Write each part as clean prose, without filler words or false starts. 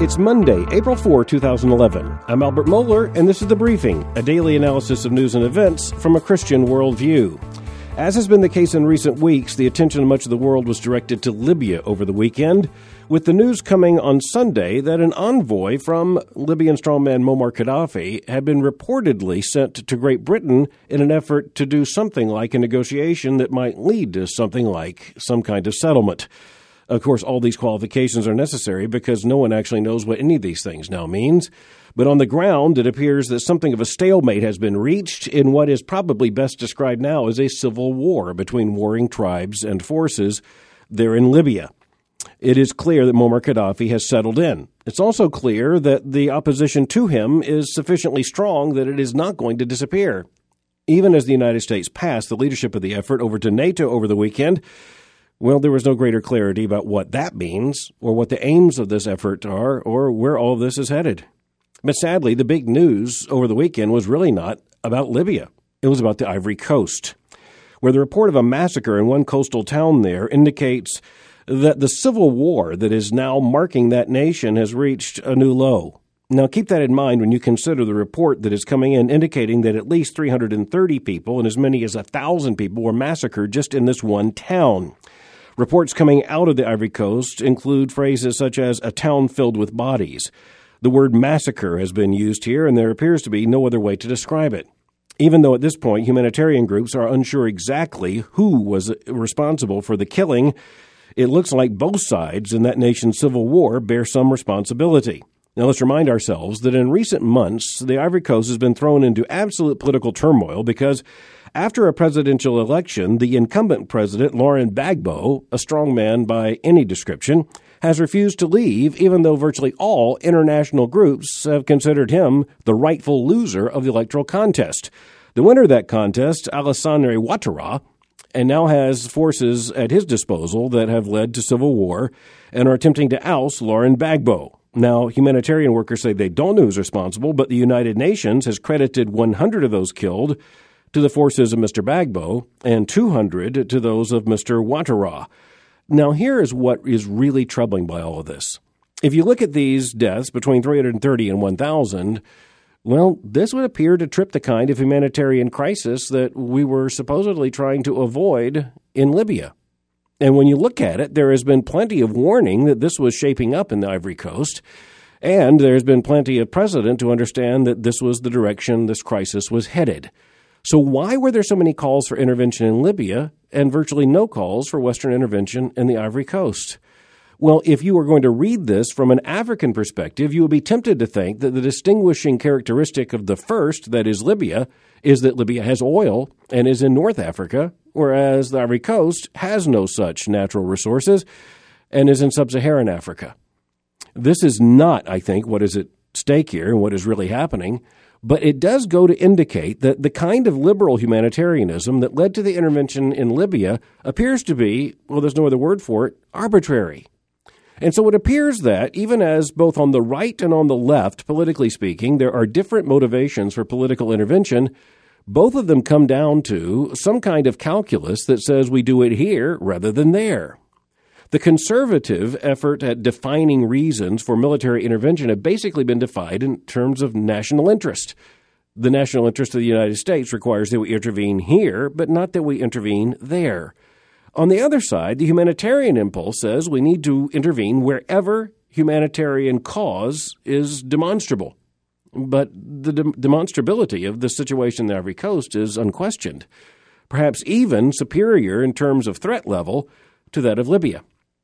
It's Monday, April 4, 2011. I'm Albert Mohler, and this is The Briefing, a daily analysis of news and events from a Christian worldview. As has been the case in recent weeks, the attention of much of the world was directed to Libya over the weekend, with the news coming on Sunday that an envoy from Libyan strongman Muammar Gaddafi had been reportedly sent to Great Britain in an effort to do something like a negotiation that might lead to something like some kind of settlement. Of course, all these qualifications are necessary because no one actually knows what any of these things now means. But on the ground, it appears that something of a stalemate has been reached in what is probably best described now as a civil war between warring tribes and forces there in Libya. It is clear that Muammar Gaddafi has settled in. It's also clear that the opposition to him is sufficiently strong that it is not going to disappear. Even as the United States passed the leadership of the effort over to NATO over the weekend, well, there was no greater clarity about what that means or what the aims of this effort are or where all of this is headed. But sadly, the big news over the weekend was really not about Libya. It was about the Ivory Coast, where the report of a massacre in one coastal town there indicates that the civil war that is now marking that nation has reached a new low. Now, keep that in mind when you consider the report that is coming in indicating that at least 330 people and as many as 1,000 people were massacred just in this one town. Reports coming out of the Ivory Coast include phrases such as a town filled with bodies. The word massacre has been used here, and there appears to be no other way to describe it. Even though at this point humanitarian groups are unsure exactly who was responsible for the killing, it looks like both sides in that nation's civil war bear some responsibility. Now, let's remind ourselves that in recent months, the Ivory Coast has been thrown into absolute political turmoil because after a presidential election, the incumbent president, Laurent Gbagbo, a strong man by any description, has refused to leave, even though virtually all international groups have considered him the rightful loser of the electoral contest. The winner of that contest, Alassane Ouattara, and now has forces at his disposal that have led to civil war and are attempting to oust Laurent Gbagbo. Now, humanitarian workers say they don't know who's responsible, but the United Nations has credited 100 of those killed to the forces of Mr. Gbagbo and 200 to those of Mr. Ouattara. Now, here is what is really troubling by all of this. If you look at these deaths between 330 and 1,000, well, this would appear to trip the kind of humanitarian crisis that we were supposedly trying to avoid in Libya. And when you look at it, there has been plenty of warning that this was shaping up in the Ivory Coast, and there's been plenty of precedent to understand that this was the direction this crisis was headed. So why were there so many calls for intervention in Libya and virtually no calls for Western intervention in the Ivory Coast? Well, if you were going to read this from an African perspective, you would be tempted to think that the distinguishing characteristic of the first, that is Libya, is that Libya has oil and is in North Africa, whereas the Ivory Coast has no such natural resources and is in sub-Saharan Africa. This is not, I think, what is at stake here and what is really happening, but it does go to indicate that the kind of liberal humanitarianism that led to the intervention in Libya appears to be, well, there's no other word for it, arbitrary. And so it appears that even as both on the right and on the left, politically speaking, there are different motivations for political intervention, both of them come down to some kind of calculus that says we do it here rather than there. The conservative effort at defining reasons for military intervention have basically been defined in terms of national interest. The national interest of the United States requires that we intervene here, but not that we intervene there. On the other side, the humanitarian impulse says we need to intervene wherever humanitarian cause is demonstrable. But the demonstrability of the situation in the Ivory Coast is unquestioned, perhaps even superior in terms of threat level to that of Libya.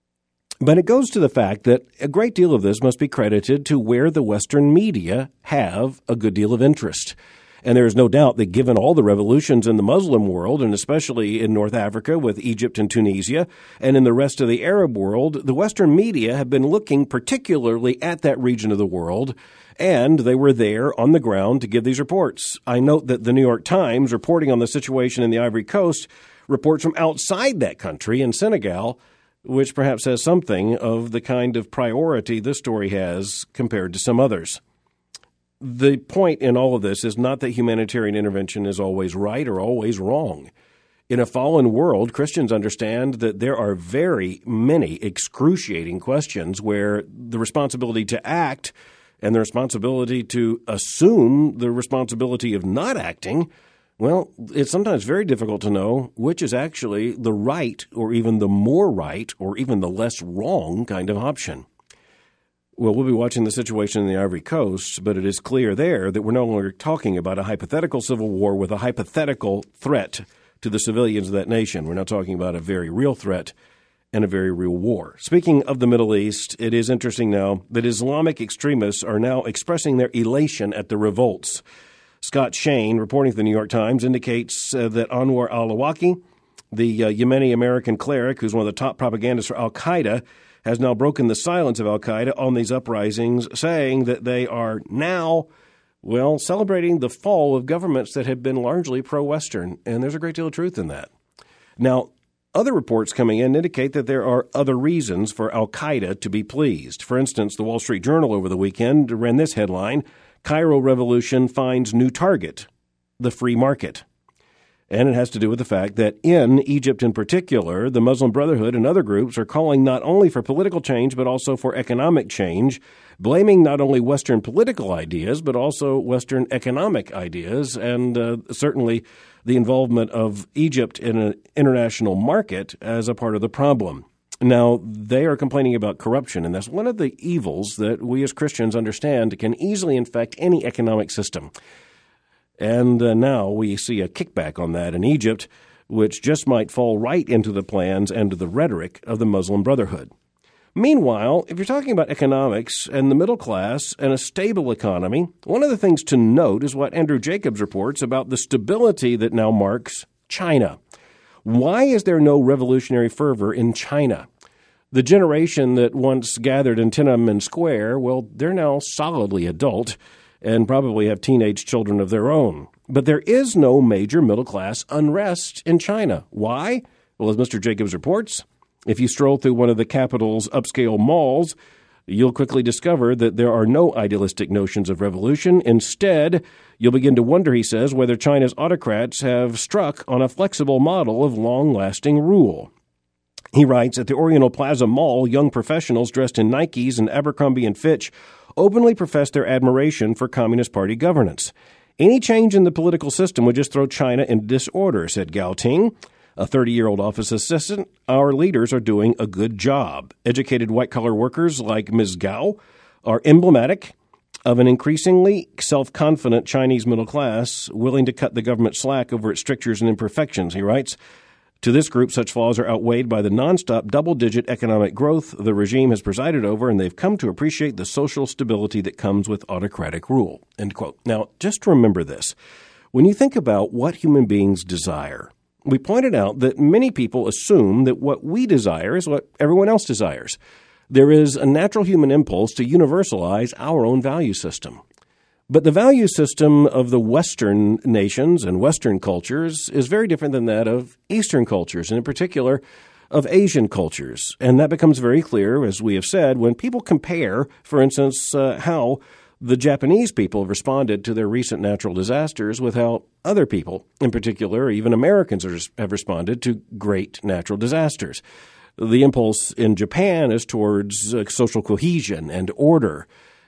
But it goes to the fact that a great deal of this must be credited to where the Western media have a good deal of interest. And there is no doubt that given all the revolutions in the Muslim world, and especially in North Africa with Egypt and Tunisia, and in the rest of the Arab world, the Western media have been looking particularly at that region of the world, and they were there on the ground to give these reports. I note that the New York Times, reporting on the situation in the Ivory Coast, reports from outside that country in Senegal, which perhaps has something of the kind of priority this story has compared to some others. The point in all of this is not that humanitarian intervention is always right or always wrong. In a fallen world, Christians understand that there are very many excruciating questions where the responsibility to act and the responsibility to assume the responsibility of not acting, well, it's sometimes very difficult to know which is actually the right or even the more right or even the less wrong kind of option. Well, we'll be watching the situation in the Ivory Coast, but it is clear there that we're no longer talking about a hypothetical civil war with a hypothetical threat to the civilians of that nation. We're now talking about a very real threat and a very real war. Speaking of the Middle East, it is interesting now that Islamic extremists are now expressing their elation at the revolts. Scott Shane, reporting for the New York Times, indicates that Anwar al-Awlaki, the Yemeni-American cleric who's one of the top propagandists for al-Qaeda, has now broken the silence of al-Qaeda on these uprisings, saying that they are now, well, celebrating the fall of governments that have been largely pro-Western, and there's a great deal of truth in that. Now, other reports coming in indicate that there are other reasons for al-Qaeda to be pleased. For instance, the Wall Street Journal over the weekend ran this headline, Cairo Revolution finds new target, the free market. And it has to do with the fact that in Egypt in particular, the Muslim Brotherhood and other groups are calling not only for political change, but also for economic change, blaming not only Western political ideas, but also Western economic ideas, and certainly the involvement of Egypt in an international market as a part of the problem. Now, they are complaining about corruption, and that's one of the evils that we as Christians understand can easily infect any economic system. And now we see a kickback on that in Egypt, which just might fall right into the plans and to the rhetoric of the Muslim Brotherhood. Meanwhile, if you're talking about economics and the middle class and a stable economy, one of the things to note is what Andrew Jacobs reports about the stability that now marks China. Why is there no revolutionary fervor in China? The generation that once gathered in Tiananmen Square, well, they're now solidly adult and probably have teenage children of their own. But there is no major middle-class unrest in China. Why? Well, as Mr. Jacobs reports, if you stroll through one of the capital's upscale malls, you'll quickly discover that there are no idealistic notions of revolution. Instead, you'll begin to wonder, he says, whether China's autocrats have struck on a flexible model of long-lasting rule. He writes, at the Oriental Plaza Mall, young professionals dressed in Nikes and Abercrombie & Fitch openly profess their admiration for Communist Party governance. Any change in the political system would just throw China into disorder, said Gao Ting, a 30-year-old office assistant. Our leaders are doing a good job. Educated white-collar workers like Ms. Gao are emblematic of an increasingly self-confident Chinese middle class willing to cut the government slack over its strictures and imperfections, he writes. To this group, such flaws are outweighed by the nonstop double-digit economic growth the regime has presided over, and they've come to appreciate the social stability that comes with autocratic rule. End quote. Now, just remember this. When you think about what human beings desire, we pointed out that many people assume that what we desire is what everyone else desires. There is a natural human impulse to universalize our own value system. But the value system of the Western nations and Western cultures is very different than that of Eastern cultures, and in particular of Asian cultures. And that becomes very clear, as we have said, when people compare, for instance, how the Japanese people have responded to their recent natural disasters with how other people, in particular, even Americans, have responded to great natural disasters. The impulse in Japan is towards social cohesion and order,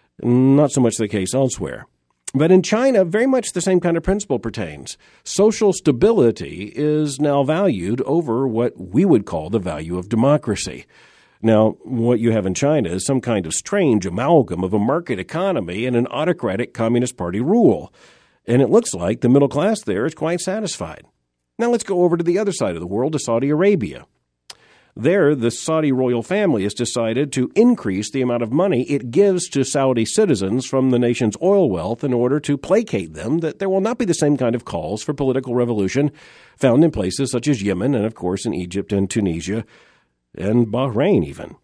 not so much the case elsewhere. But in China, very much the same kind of principle pertains. Social stability is now valued over what we would call the value of democracy. Now, what you have in China is some kind of strange amalgam of a market economy and an autocratic Communist Party rule. And it looks like the middle class there is quite satisfied. Now let's go over to the other side of the world, to Saudi Arabia. There, the Saudi royal family has decided to increase the amount of money it gives to Saudi citizens from the nation's oil wealth in order to placate them that there will not be the same kind of calls for political revolution found in places such as Yemen and, of course, in Egypt and Tunisia and Bahrain even.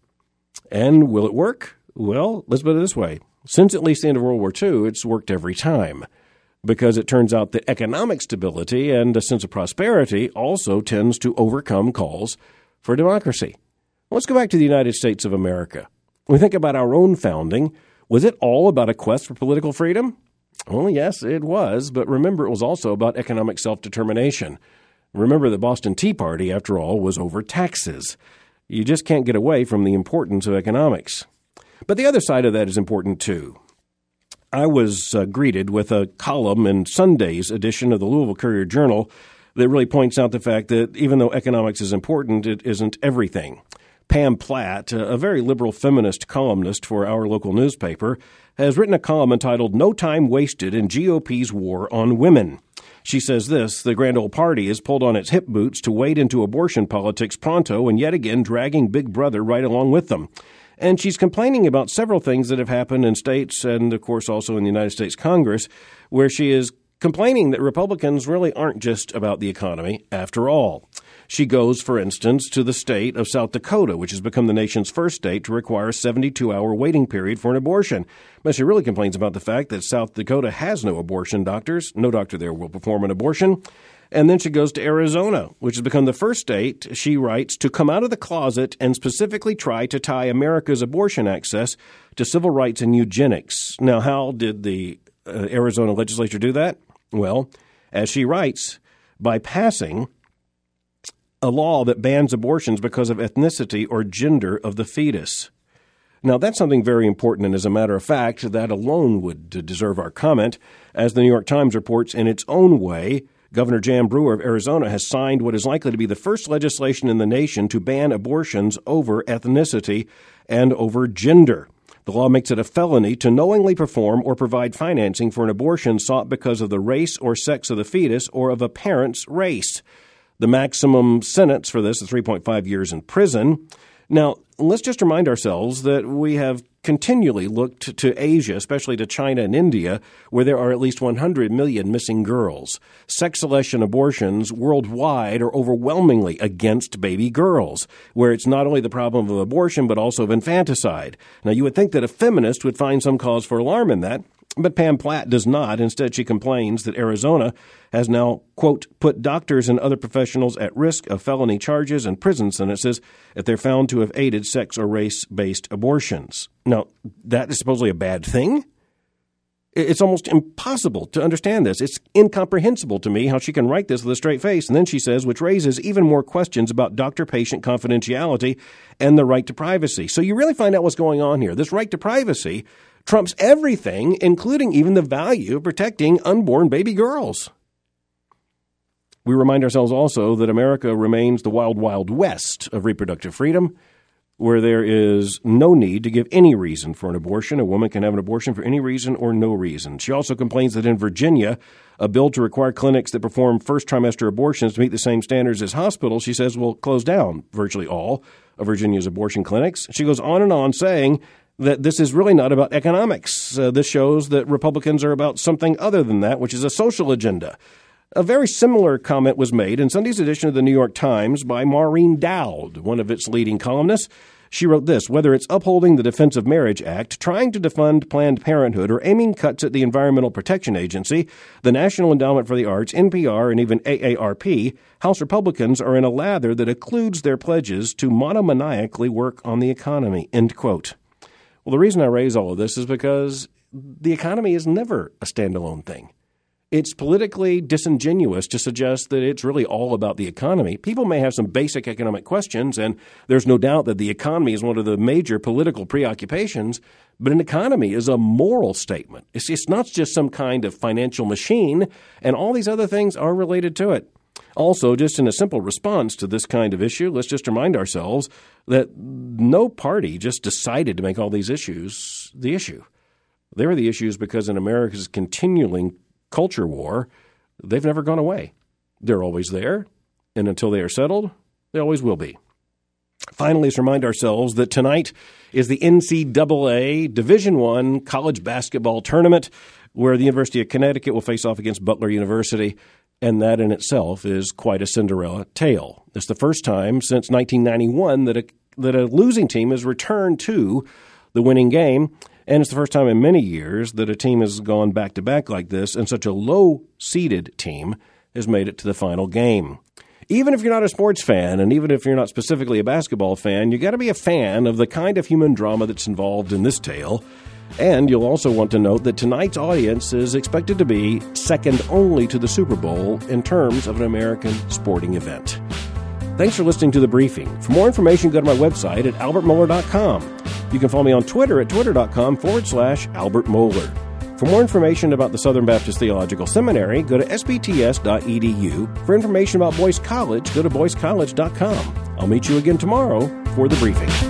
And will it work? Well, let's put it this way. Since at least the end of World War II, it's worked every time, because it turns out that economic stability and a sense of prosperity also tends to overcome calls for democracy. Let's go back to the United States of America. When we think about our own founding, was it all about a quest for political freedom? Well, yes, it was, but remember, it was also about economic self-determination. Remember, the Boston Tea Party, after all, was over taxes. You just can't get away from the importance of economics. But the other side of that is important, too. I was greeted with a column in Sunday's edition of the Louisville Courier-Journal that really points out the fact that even though economics is important, it isn't everything. Pam Platt, a very liberal feminist columnist for our local newspaper, has written a column entitled "No Time Wasted in GOP's War on Women." She says this: the grand old party is pulled on its hip boots to wade into abortion politics pronto and yet again dragging Big Brother right along with them. And she's complaining about several things that have happened in states and, of course, also in the United States Congress, where she is complaining that Republicans really aren't just about the economy after all. She goes, for instance, to the state of South Dakota, which has become the nation's first state to require a 72-hour waiting period for an abortion. But she really complains about the fact that South Dakota has no abortion doctors. No doctor there will perform an abortion. And then she goes to Arizona, which has become the first state, she writes, to come out of the closet and specifically try to tie America's abortion access to civil rights and eugenics. Now, how did the Arizona legislature do that? Well, as she writes, by passing a law that bans abortions because of ethnicity or gender of the fetus. Now, that's something very important, and as a matter of fact, that alone would deserve our comment. As the New York Times reports, in its own way, Governor Jan Brewer of Arizona has signed what is likely to be the first legislation in the nation to ban abortions over ethnicity and over gender. The law makes it a felony to knowingly perform or provide financing for an abortion sought because of the race or sex of the fetus or of a parent's race. The maximum sentence for this is 3.5 years in prison. Now, let's just remind ourselves that we have continually looked to Asia, especially to China and India, where there are at least 100 million missing girls. Sex selection abortions worldwide are overwhelmingly against baby girls, where it's not only the problem of abortion, but also of infanticide. Now, you would think that a feminist would find some cause for alarm in that, but Pam Platt does not. Instead, she complains that Arizona has now, quote, put doctors and other professionals at risk of felony charges and prison sentences if they're found to have aided sex or race-based abortions. Now, that is supposedly a bad thing? It's almost impossible to understand this. It's incomprehensible to me how she can write this with a straight face. And then she says, which raises even more questions about doctor-patient confidentiality and the right to privacy. So you really find out what's going on here. This right to privacy trumps everything, including even the value of protecting unborn baby girls. We remind ourselves also that America remains the wild, wild west of reproductive freedom, where there is no need to give any reason for an abortion. A woman can have an abortion for any reason or no reason. She also complains that in Virginia, a bill to require clinics that perform first trimester abortions to meet the same standards as hospitals, she says, will close down virtually all of Virginia's abortion clinics. She goes on and on saying that this is really not about economics. This shows that Republicans are about something other than that, which is a social agenda. A very similar comment was made in Sunday's edition of the New York Times by Maureen Dowd, one of its leading columnists. She wrote this: whether it's upholding the Defense of Marriage Act, trying to defund Planned Parenthood, or aiming cuts at the Environmental Protection Agency, the National Endowment for the Arts, NPR, and even AARP, House Republicans are in a lather that occludes their pledges to monomaniacally work on the economy, end quote. Well, the reason I raise all of this is because the economy is never a standalone thing. It's politically disingenuous to suggest that it's really all about the economy. People may have some basic economic questions, and there's no doubt that the economy is one of the major political preoccupations, but an economy is a moral statement. It's not just some kind of financial machine, and all these other things are related to it. Also, just in a simple response to this kind of issue, let's just remind ourselves that no party just decided to make all these issues the issue. They were the issues because in America's continuing culture war, they've never gone away. They're always there, and until they are settled, they always will be. Finally, let's remind ourselves that tonight is the NCAA Division I college basketball tournament, where the University of Connecticut will face off against Butler University, and that in itself is quite a Cinderella tale. It's the first time since 1991 that a losing team has returned to the winning game. And it's the first time in many years that a team has gone back-to-back like this, and such a low-seeded team has made it to the final game. Even if you're not a sports fan, and even if you're not specifically a basketball fan, you got to be a fan of the kind of human drama that's involved in this tale. And you'll also want to note that tonight's audience is expected to be second only to the Super Bowl in terms of an American sporting event. Thanks for listening to The Briefing. For more information, go to my website at albertmohler.com. You can follow me on Twitter at twitter.com/Albert Mohler. For more information about the Southern Baptist Theological Seminary, go to sbts.edu. For information about Boyce College, go to boycecollege.com. I'll meet you again tomorrow for The Briefing.